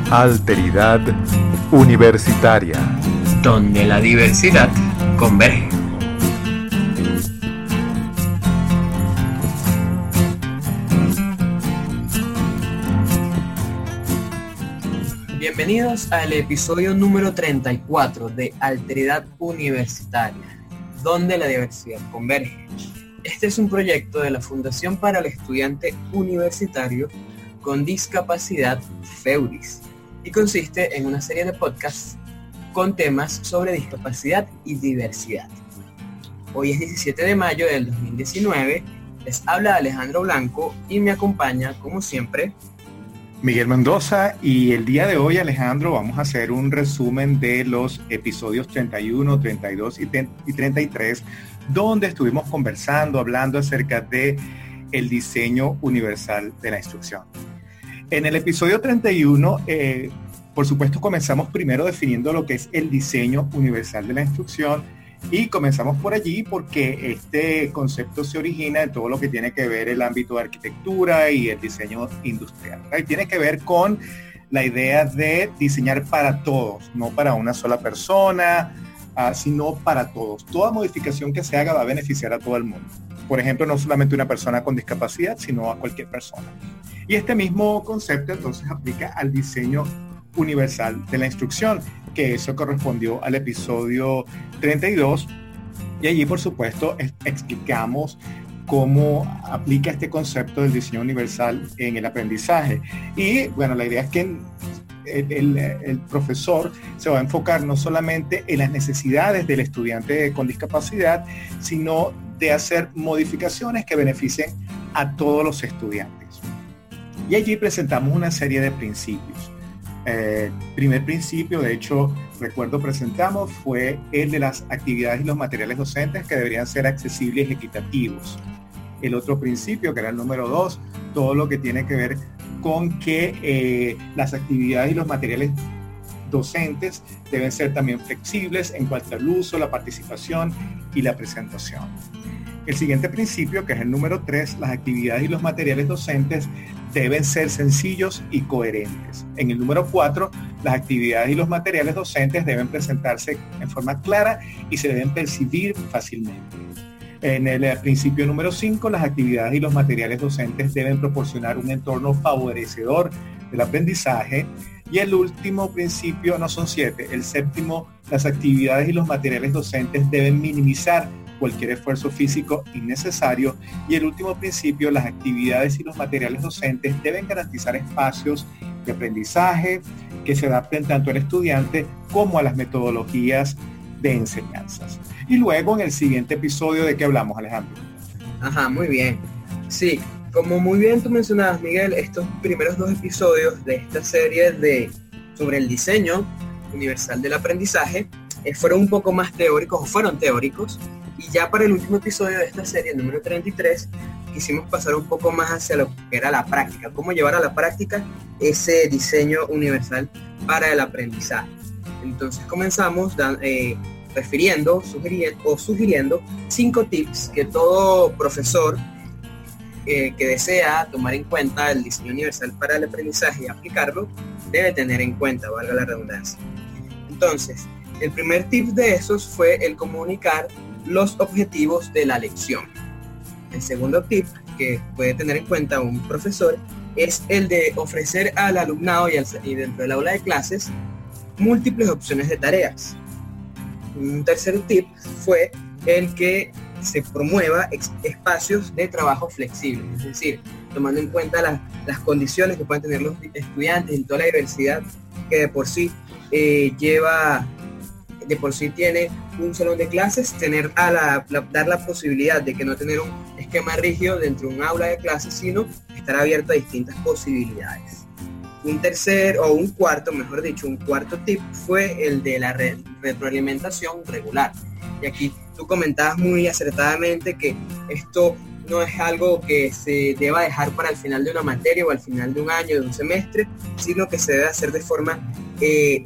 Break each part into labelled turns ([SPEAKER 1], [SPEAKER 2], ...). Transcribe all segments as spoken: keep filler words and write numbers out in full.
[SPEAKER 1] Alteridad Universitaria,
[SPEAKER 2] donde la diversidad converge. Bienvenidos al episodio número treinta y cuatro de Alteridad Universitaria, donde la diversidad converge. Este es un proyecto de la Fundación para el Estudiante Universitario con Discapacidad, FEUDIS, y consiste en una serie de podcasts con temas sobre discapacidad y diversidad. Hoy es diecisiete de mayo del dos mil diecinueve, les habla Alejandro Blanco y me acompaña, como siempre,
[SPEAKER 3] Miguel Mendoza, y el día de hoy, Alejandro, vamos a hacer un resumen de los episodios treinta y uno, treinta y dos y treinta y tres, donde estuvimos conversando, hablando acerca de el diseño universal de la instrucción. En el episodio treinta y uno, eh, por supuesto, comenzamos primero definiendo lo que es el diseño universal de la instrucción, y comenzamos por allí porque este concepto se origina en todo lo que tiene que ver el ámbito de arquitectura y el diseño industrial, ¿verdad? Y tiene que ver con la idea de diseñar para todos, no para una sola persona, uh, sino para todos. Toda modificación que se haga va a beneficiar a todo el mundo. Por ejemplo, no solamente una persona con discapacidad, sino a cualquier persona. Y este mismo concepto entonces aplica al diseño universal de la instrucción, que eso correspondió al episodio treinta y dos, y allí por supuesto es, explicamos cómo aplica este concepto del diseño universal en el aprendizaje. Y bueno, la idea es que el, el, el profesor se va a enfocar no solamente en las necesidades del estudiante con discapacidad, sino de hacer modificaciones que beneficien a todos los estudiantes. Y allí presentamos una serie de principios. Eh, primer principio, de hecho, recuerdo presentamos, fue el de las actividades y los materiales docentes que deberían ser accesibles y equitativos. El otro principio, que era el número dos, todo lo que tiene que ver con que eh, las actividades y los materiales docentes deben ser también flexibles en cuanto al uso, la participación y la presentación. El siguiente principio, que es el número tres, las actividades y los materiales docentes deben ser sencillos y coherentes. En el número cuatro, las actividades y los materiales docentes deben presentarse en forma clara y se deben percibir fácilmente. En el principio número cinco, las actividades y los materiales docentes deben proporcionar un entorno favorecedor del aprendizaje. Y el último principio, no son siete, el séptimo, las actividades y los materiales docentes deben minimizar cualquier esfuerzo físico innecesario. Y el último principio, las actividades y los materiales docentes deben garantizar espacios de aprendizaje que se adapten tanto al estudiante como a las metodologías de enseñanzas. Y luego en el siguiente episodio, ¿de qué hablamos, Alejandro?
[SPEAKER 2] Ajá, muy bien. Sí, como muy bien tú mencionabas, Miguel, estos primeros dos episodios de esta serie de sobre el diseño universal del aprendizaje eh, fueron un poco más teóricos, o fueron teóricos. Y ya para el último episodio de esta serie, el número treinta y tres, quisimos pasar un poco más hacia lo que era la práctica, cómo llevar a la práctica ese diseño universal para el aprendizaje. Entonces comenzamos dan, eh, refiriendo sugiriendo, o sugiriendo cinco tips que todo profesor eh, que desea tomar en cuenta el diseño universal para el aprendizaje y aplicarlo, debe tener en cuenta, valga la redundancia. Entonces, el primer tip de esos fue el comunicar los objetivos de la lección. El segundo tip que puede tener en cuenta un profesor es el de ofrecer al alumnado y, al, y dentro del aula de clases múltiples opciones de tareas. Un tercer tip fue el que se promueva ex, espacios de trabajo flexibles, es decir, tomando en cuenta la, las condiciones que pueden tener los estudiantes y toda la diversidad que de por sí eh, lleva de por sí tiene un salón de clases, tener a la, la, dar la posibilidad de que no tener un esquema rígido dentro de un aula de clases, sino estar abierto a distintas posibilidades. Un tercer, o un cuarto, mejor dicho, un cuarto tip fue el de la re, retroalimentación regular. Y aquí tú comentabas muy acertadamente que esto no es algo que se deba dejar para el final de una materia o al final de un año, de un semestre, sino que se debe hacer de forma eh,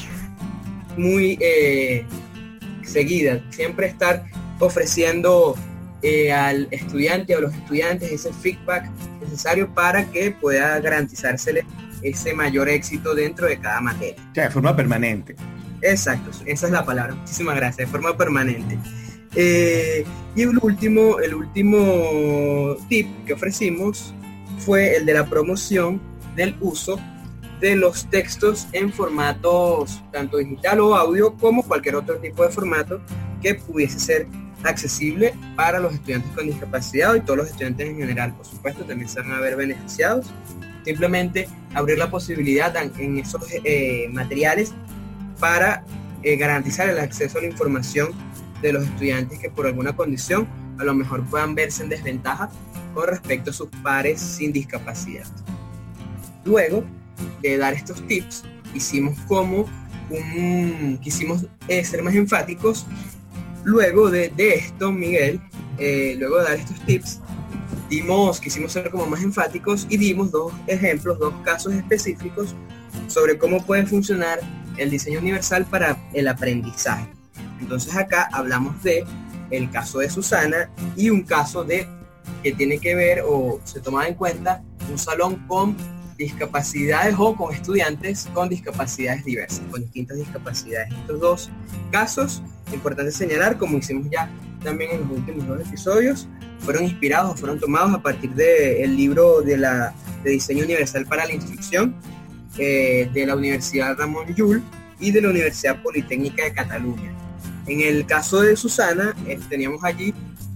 [SPEAKER 2] muy eh, seguida, siempre estar ofreciendo eh, al estudiante o a los estudiantes ese feedback necesario para que pueda garantizársele ese mayor éxito dentro de cada materia.
[SPEAKER 3] O sea, de forma permanente.
[SPEAKER 2] Exacto, esa es la palabra. Muchísimas gracias, de forma permanente. Eh, y el último, el último tip que ofrecimos fue el de la promoción del uso de los textos en formatos tanto digital o audio como cualquier otro tipo de formato que pudiese ser accesible para los estudiantes con discapacidad y todos los estudiantes en general. Por supuesto, también se van a ver beneficiados. Simplemente abrir la posibilidad en esos eh, materiales para eh, garantizar el acceso a la información de los estudiantes que por alguna condición a lo mejor puedan verse en desventaja con respecto a sus pares sin discapacidad. Luego de dar estos tips, hicimos como un, quisimos eh, ser más enfáticos. Luego de, de esto, Miguel, eh, luego de dar estos tips, dimos, quisimos ser como más enfáticos y dimos dos ejemplos, dos casos específicos sobre cómo puede funcionar el diseño universal para el aprendizaje. Entonces acá hablamos de el caso de Susana y un caso de que tiene que ver o se tomaba en cuenta un salón con discapacidades o con estudiantes con discapacidades diversas, con distintas discapacidades. Estos dos casos, importante señalar, como hicimos ya también en los últimos dos episodios, fueron inspirados o fueron tomados a partir del libro de, la, de Diseño Universal para la Instrucción eh, de la Universidad Ramon Llull y de la Universidad Politécnica de Cataluña. En el caso de Susana, eh, teníamos allí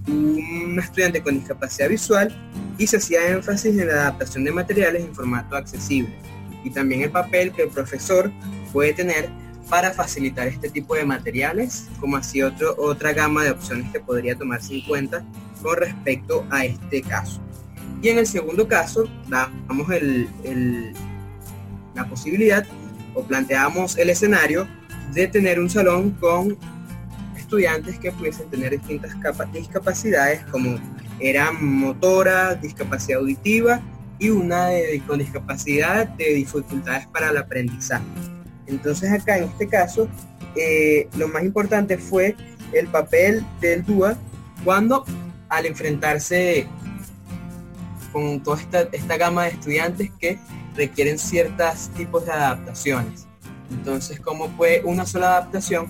[SPEAKER 2] un estudiante con discapacidad visual y se hacía énfasis en la adaptación de materiales en formato accesible y también el papel que el profesor puede tener para facilitar este tipo de materiales, como así otro, otra gama de opciones que podría tomarse en cuenta con respecto a este caso. Y en el segundo caso, damos el, el, la posibilidad o planteamos el escenario de tener un salón con estudiantes que pudiesen tener distintas discapacidades como eran motora, discapacidad auditiva y una de, con discapacidad de dificultades para el aprendizaje. Entonces acá en este caso eh, lo más importante fue el papel del D U A cuando al enfrentarse con toda esta, esta gama de estudiantes que requieren ciertos tipos de adaptaciones. Entonces, ¿cómo puede una sola adaptación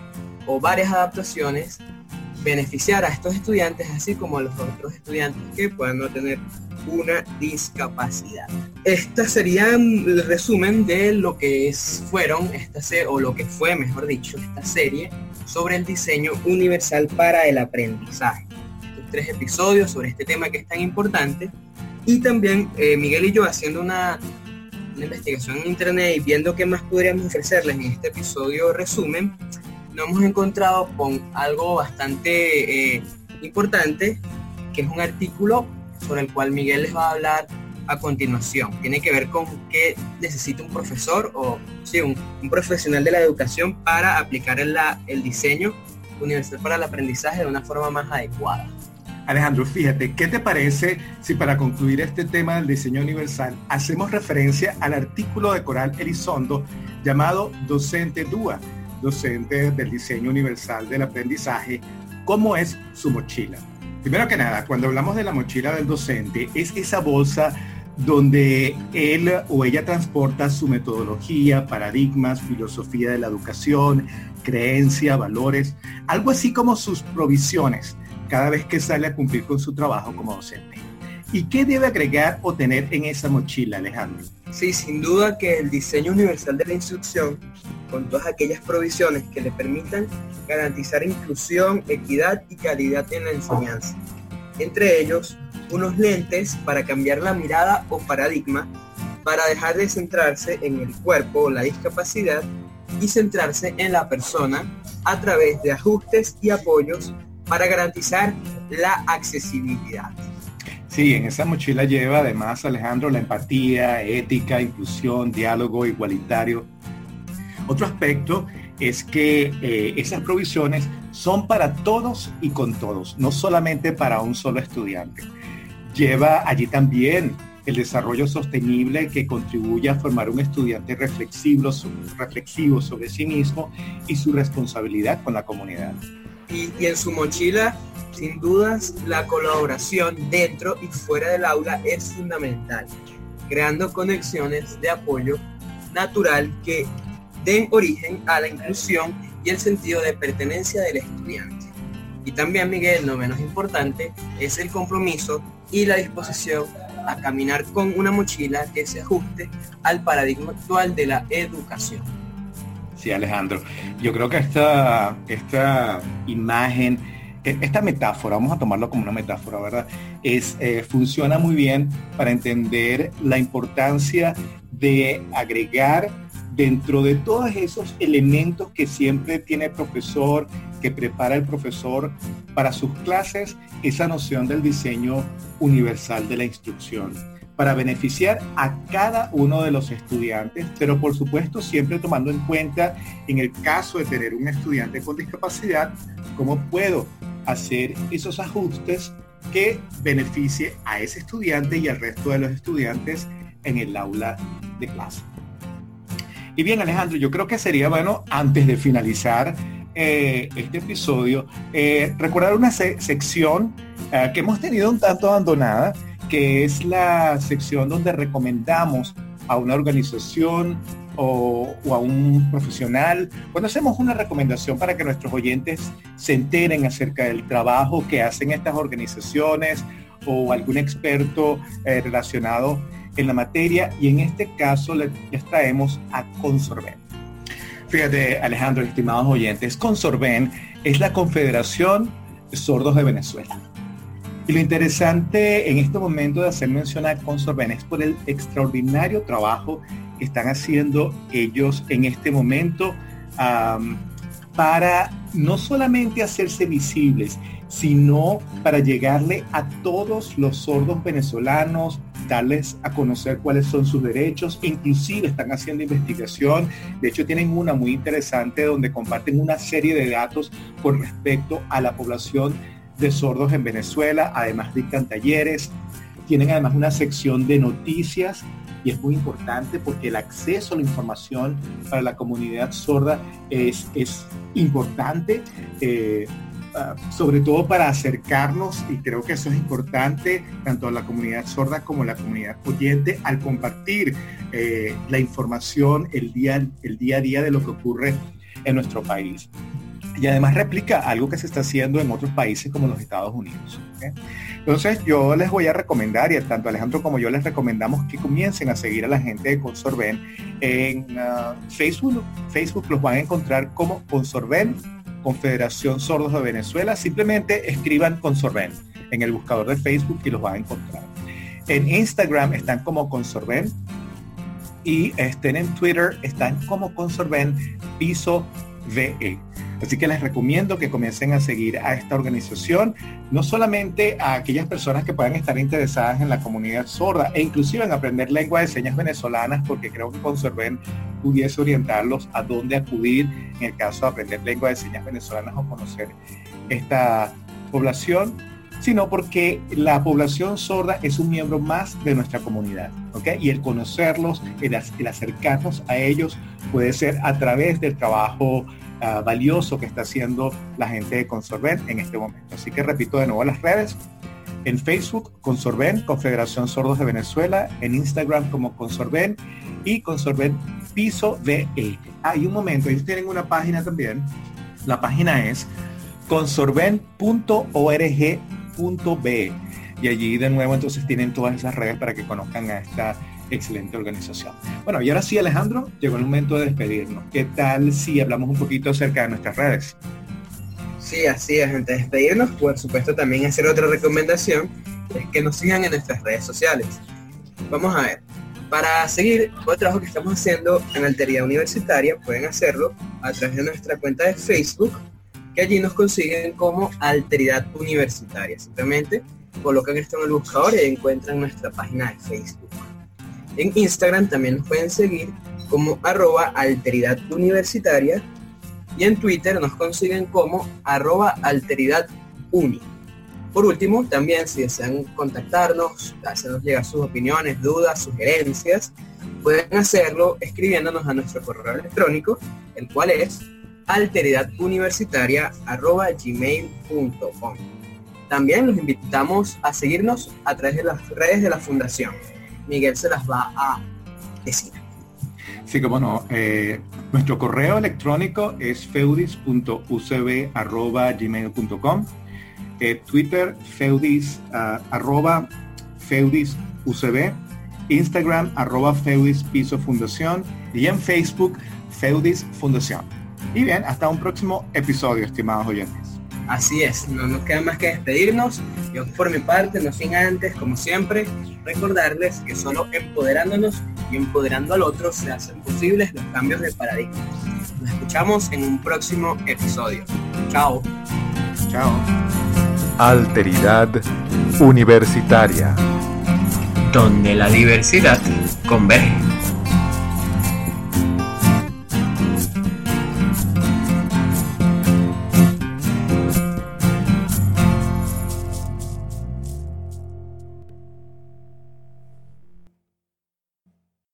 [SPEAKER 2] o varias adaptaciones beneficiar a estos estudiantes, así como a los otros estudiantes que puedan no tener una discapacidad? Este sería el resumen de lo que es, fueron esta serie, o lo que fue, mejor dicho, esta serie sobre el diseño universal para el aprendizaje. Estos tres episodios sobre este tema que es tan importante, y también eh, Miguel y yo haciendo una, una investigación en internet y viendo qué más podríamos ofrecerles en este episodio resumen, nos hemos encontrado con algo bastante eh, importante, que es un artículo sobre el cual Miguel les va a hablar a continuación. Tiene que ver con qué necesita un profesor o sí, un, un profesional de la educación para aplicar el, la, el diseño universal para el aprendizaje de una forma más adecuada.
[SPEAKER 3] Alejandro, fíjate, ¿qué te parece si para concluir este tema del diseño universal hacemos referencia al artículo de Coral Elizondo llamado Docente D U A, docente del diseño universal del aprendizaje, cómo es su mochila? Primero que nada, cuando hablamos de la mochila del docente, es esa bolsa donde él o ella transporta su metodología, paradigmas, filosofía de la educación, creencia, valores, algo así como sus provisiones cada vez que sale a cumplir con su trabajo como docente. ¿Y qué debe agregar o tener en esa mochila, Alejandro?
[SPEAKER 2] Sí, sin duda que el diseño universal de la instrucción, con todas aquellas provisiones que le permitan garantizar inclusión, equidad y calidad en la enseñanza. Entre ellos, unos lentes para cambiar la mirada o paradigma, para dejar de centrarse en el cuerpo o la discapacidad y centrarse en la persona a través de ajustes y apoyos para garantizar la accesibilidad.
[SPEAKER 3] Sí, en esa mochila lleva además, Alejandro, la empatía, ética, inclusión, diálogo igualitario. Otro aspecto es que eh, esas provisiones son para todos y con todos, no solamente para un solo estudiante. Lleva allí también el desarrollo sostenible que contribuye a formar un estudiante reflexivo, reflexivo sobre sí mismo y su responsabilidad con la comunidad.
[SPEAKER 2] Y, y en su mochila, sin dudas, la colaboración dentro y fuera del aula es fundamental. creando conexiones de apoyo natural que den origen a la inclusión y el sentido de pertenencia del estudiante. Y también, Miguel, no menos importante, es el compromiso y la disposición a caminar con una mochila que se ajuste al paradigma actual de la educación.
[SPEAKER 3] Sí, Alejandro, yo creo que esta, esta imagen, esta metáfora, vamos a tomarlo como una metáfora, ¿verdad? Es, eh, funciona muy bien para entender la importancia de agregar dentro de todos esos elementos que siempre tiene el profesor, que prepara el profesor para sus clases, esa noción del diseño universal de la instrucción, para beneficiar a cada uno de los estudiantes, pero por supuesto siempre tomando en cuenta, en el caso de tener un estudiante con discapacidad, cómo puedo hacer esos ajustes que beneficie a ese estudiante y al resto de los estudiantes en el aula de clase. Y bien, Alejandro, yo creo que sería bueno, antes de finalizar eh, este episodio, eh, recordar una se- sección eh, que hemos tenido un tanto abandonada, que es la sección donde recomendamos a una organización o, o a un profesional, cuando hacemos una recomendación para que nuestros oyentes se enteren acerca del trabajo que hacen estas organizaciones o algún experto eh, relacionado en la materia, y en este caso les, les traemos a Consorven. Fíjate, Alejandro, estimados oyentes, Consorven es la Confederación de Sordos de Venezuela. Y lo interesante en este momento de hacer mención a Consorven es por el extraordinario trabajo que están haciendo ellos en este momento um, para no solamente hacerse visibles, sino para llegarle a todos los sordos venezolanos, darles a conocer cuáles son sus derechos. Inclusive están haciendo investigación, de hecho tienen una muy interesante donde comparten una serie de datos con respecto a la población de sordos en Venezuela. Además dictan talleres, tienen además una sección de noticias, y es muy importante porque el acceso a la información para la comunidad sorda es, es importante, eh, Uh, sobre todo para acercarnos, y creo que eso es importante tanto a la comunidad sorda como a la comunidad oyente, al compartir eh, la información el día, el día a día de lo que ocurre en nuestro país. Y además replica algo que se está haciendo en otros países como los Estados Unidos. ¿Okay? Entonces yo les voy a recomendar, y tanto Alejandro como yo les recomendamos que comiencen a seguir a la gente de Consorven en uh, Facebook. Facebook los van a encontrar como Consorven, Confederación Sordos de Venezuela. Simplemente escriban Consorven en el buscador de Facebook y los van a encontrar. En Instagram están como Consorven, y estén en Twitter están como Consorven Piso V E. Así que les recomiendo que comiencen a seguir a esta organización, no solamente a aquellas personas que puedan estar interesadas en la comunidad sorda e inclusive en aprender lengua de señas venezolanas, porque creo que Consorven pudiese orientarlos a dónde acudir en el caso de aprender lengua de señas venezolanas o conocer esta población, sino porque la población sorda es un miembro más de nuestra comunidad, ¿ok? Y el conocerlos, el, el acercarnos a ellos puede ser a través del trabajo Uh, valioso que está haciendo la gente de Consorven en este momento. Así que repito de nuevo las redes: en Facebook, Consorven, Confederación Sordos de Venezuela; en Instagram como Consorven, y Consorven Piso V E. Ah, y un momento, ellos tienen una página también. La página es consorven punto org punto be, y allí de nuevo entonces tienen todas esas redes para que conozcan a esta excelente organización. Bueno, y ahora sí, Alejandro, llegó el momento de despedirnos. ¿Qué tal si hablamos un poquito acerca de nuestras redes?
[SPEAKER 2] Sí, así es. Antes de despedirnos, por supuesto, también hacer otra recomendación, es que nos sigan en nuestras redes sociales. Vamos a ver, para seguir el trabajo que estamos haciendo en Alteridad Universitaria, pueden hacerlo a través de nuestra cuenta de Facebook, que allí nos consiguen como Alteridad Universitaria. Simplemente colocan esto en el buscador y encuentran nuestra página de Facebook. En Instagram también nos pueden seguir como arroba alteridad universitaria, y en Twitter nos consiguen como arroba alteridad uni. Por último, también si desean contactarnos, hacernos llegar sus opiniones, dudas, sugerencias, pueden hacerlo escribiéndonos a nuestro correo electrónico, el cual es alteridaduniversitaria arroba gmail punto com. También los invitamos a seguirnos a través de las redes de la Fundación. Miguel se las va a decir.
[SPEAKER 3] Sí, como no. Eh, nuestro correo electrónico es feudis punto u c b arroba gmail punto com. Eh, Twitter, feudis, uh, arroba feudis u c b. Instagram, arroba feudis piso fundación. Y en Facebook, Feudis Fundación. Y bien, hasta un próximo episodio, estimados oyentes.
[SPEAKER 2] Así es, no nos queda más que despedirnos. Yo por mi parte, no sin antes, como siempre, recordarles que solo empoderándonos y empoderando al otro se hacen posibles los cambios de paradigma. Nos escuchamos en un próximo episodio. Chao.
[SPEAKER 3] Chao.
[SPEAKER 1] Alteridad Universitaria,
[SPEAKER 2] donde la diversidad converge.